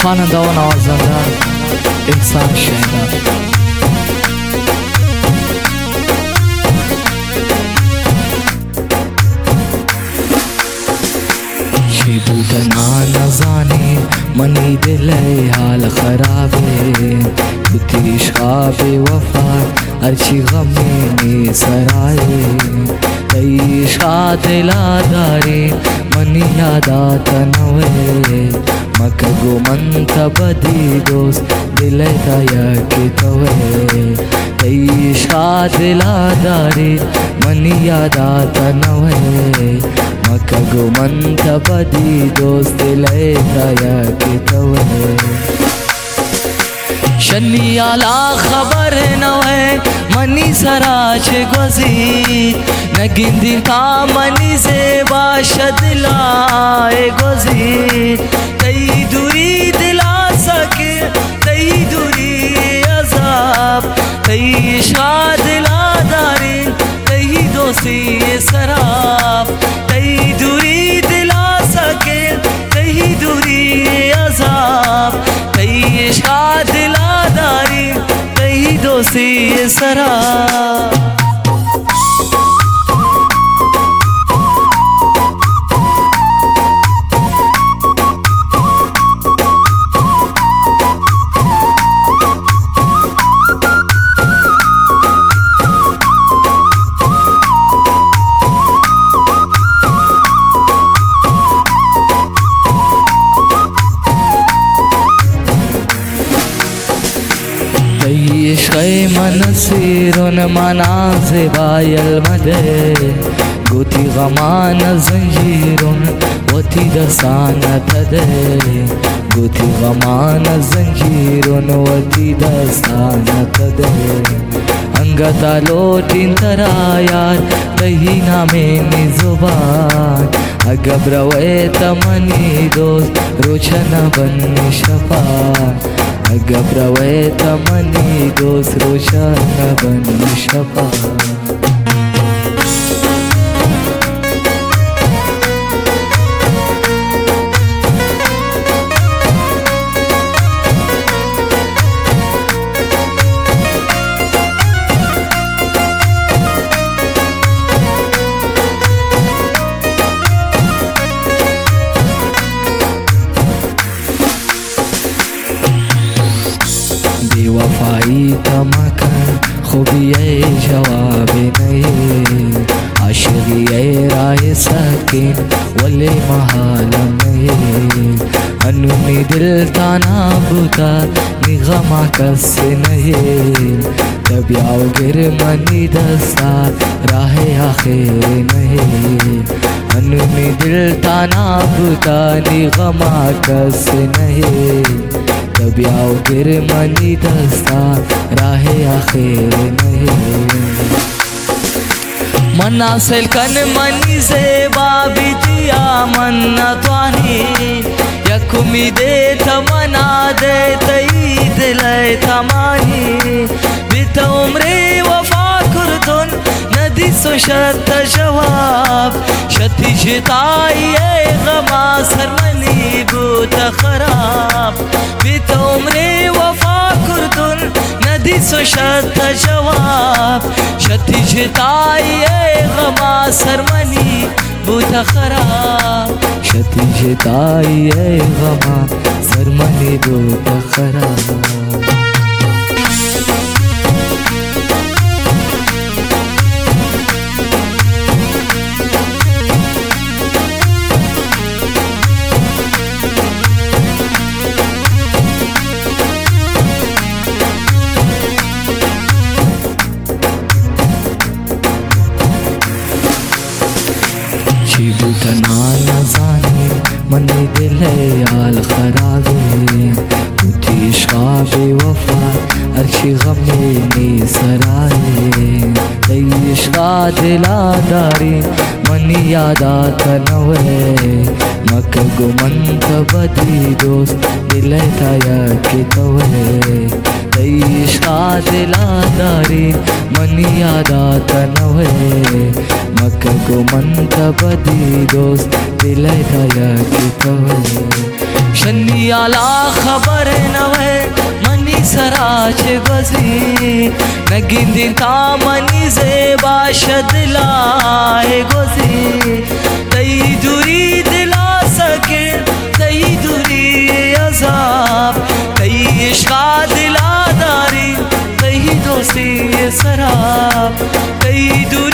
خواننده و نوازنده احسان شیدا. چی بودنا نزانی منی دل حال خرابه بودی عشق وفا هرچی غمی سرائے تی عشق دلا داری منی یادات نوے مکگو من تبدی دوست دل تایا کی توے تی عشق دلا داری منی یادات نوے مکگو من تبدی دوست دل تایا کی توے شنی آلا خبر نوے منی سراچ گزید نگندی تا منی زیبا شدلائے گزید تی دوری دلا سکے تی دوری عذاب تی عشق دلا داری تی دوستی سراب تی دوری دلا سکے تی دوری عذاب تی عشق دلا داری تی دوستی سراب. عشق منصیرون منازبای المده گوتی غمان زنجیرون وتی دستان تده گوتی غمان زنجیرون وتی دستان تده انگتا لوٹین ترا یار کہی نامینی زبان اگبروے تمنی دوست روچن بن شفان اگبروے تمنی دوست روشن بن شفان. वफाई तमकन खूबी जवाब नहीं आशिकी राय सकीन वले महाल नहीं अनुनी दिल ताना बुता निगमा कस नहीं तबियाव गिर मनी दस्ता राह आखिर नहीं अनुनी दिल ताना बुता निगमा कस नहीं तबियाव गिर मनी दस्ता राह आखिर नहीं मनासिल कन मनी ज़ेबा बितिया मन्ना त्वानी यकुमी दे तमना दे तई दिले तमानी बित उम्रे वफा कुर्तुन नदी सुशत जवाब शती जिताई गमा सरमनी बूत खराब बित उम्रे वफा कुर्तुन नदी सुशत जवाब शती जिताई गमा सरमनी बूत खराब शती जिताई गमा सरमनी बूत खराब. बूतना नजानी मनी दिल याल खराबे बूती इश्क़ वफा अर्शी गमी सराए तई इश्क़ दिला दारी मनी यादात नवे मक गुमन बदी दोस्त दिल ताया के तवे तई इश्क़ दिला दारी मनी यादात नवे मक गुमन बदी दोस्त दिल ताया के तवे शनी आला खबर नवे मनी सराच गोजी नगिंदी का मनी जेबा शदलाए गोजी तई दूरी दिला सके तई दूरी अजाब तई इश्का दिलादारी तई दोस्ती सराब तई दूरी